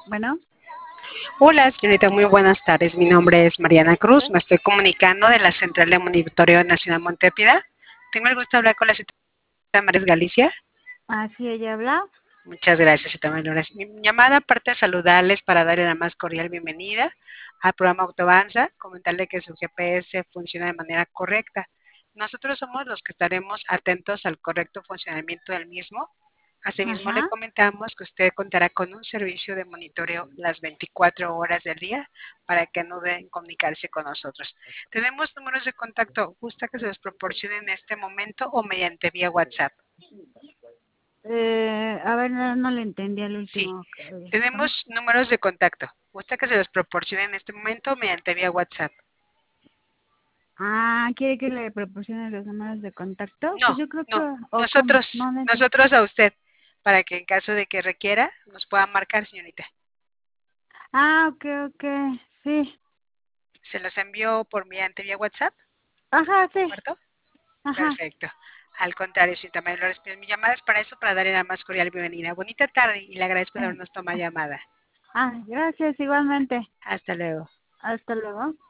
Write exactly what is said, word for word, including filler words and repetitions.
Bueno, Hola, señorita, muy buenas tardes. Mi nombre es Mariana Cruz. Me estoy comunicando de la Central de Monitoreo Nacional Montepida. Tengo el gusto de hablar con la señorita Mares Galicia. así ella habla. Muchas gracias, señorita Mares. Mi llamada, aparte de saludarles para darle la más cordial bienvenida al programa Autoavanza, comentarle que su G P S funciona de manera correcta. Nosotros somos los que estaremos atentos al correcto funcionamiento del mismo. Asimismo, le Ajá. comentamos que usted contará con un servicio de monitoreo las veinticuatro horas del día para que no duden en comunicarse con nosotros. Tenemos números de contacto. ¿Gusta que se los proporcione en este momento o mediante vía WhatsApp? Eh, a ver, no, no le entendí al Sí, último. Eh, ¿Cómo? tenemos números de contacto. ¿Gusta que se los proporcione en este momento o mediante vía WhatsApp? Ah, ¿quiere que le proporcione los números de contacto? No, Pues yo creo que, no, o cómo, nosotros, no le entiendo. nosotros a usted, para que en caso de que requiera, nos pueda marcar, señorita. Ah, ok, ok, sí. ¿Se los envió por mediante vía WhatsApp? Ajá, ¿De sí, acuerdo? ajá. Perfecto. Al contrario, si también lo respiro. Mi llamada es para eso, para darle la más cordial bienvenida. Bonita tarde y le agradezco de Eh, habernos tomado llamada. ah, gracias igualmente. Hasta luego. Hasta luego.